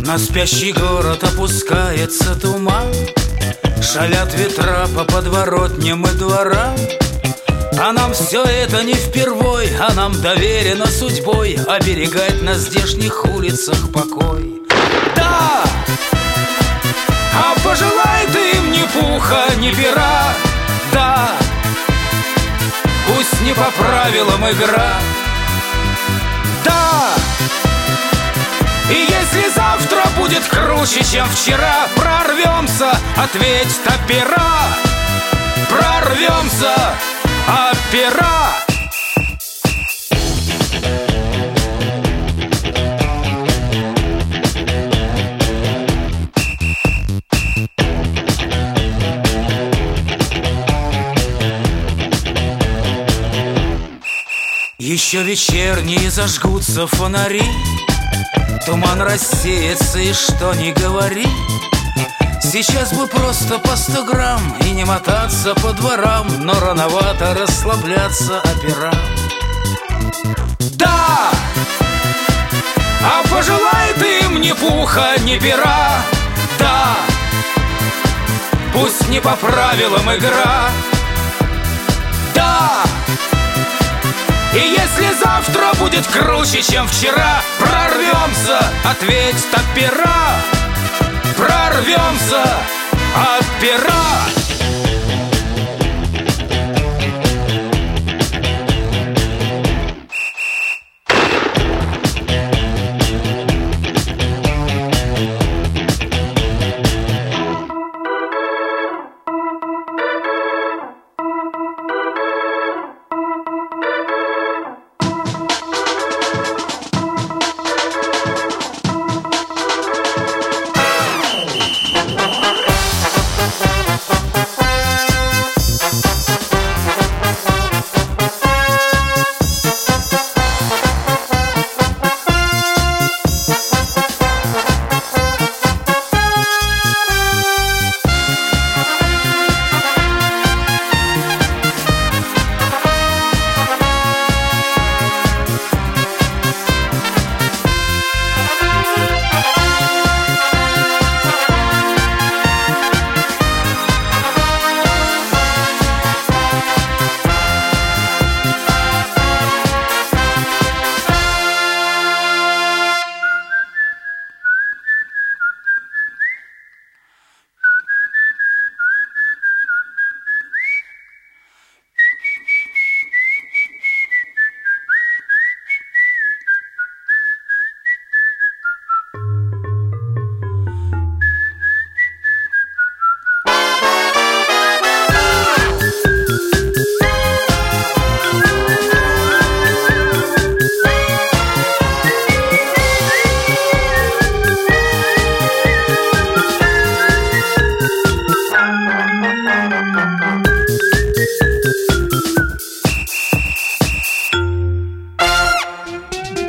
На спящий город опускается туман, шалят ветра по подворотням и дворам. А нам все это не впервой, а нам доверено судьбой оберегать на здешних улицах покой. Да! А пожелай ты им ни пуха, ни пера. Да! Пусть не по правилам игра. Да! И если завтра будет круче, чем вчера, прорвемся, ответь опера. Прорвемся, опера. Еще вечерние зажгутся фонари, туман рассеется, и что ни говори, сейчас бы просто по 100 грамм и не мотаться по дворам, но рановато расслабляться опера. Да! А пожелай ты им ни пуха, ни пера. Да! Пусть не по правилам игра. Да! И если завтра будет круче, чем вчера, прорвемся, ответь опера. Прорвемся, опера.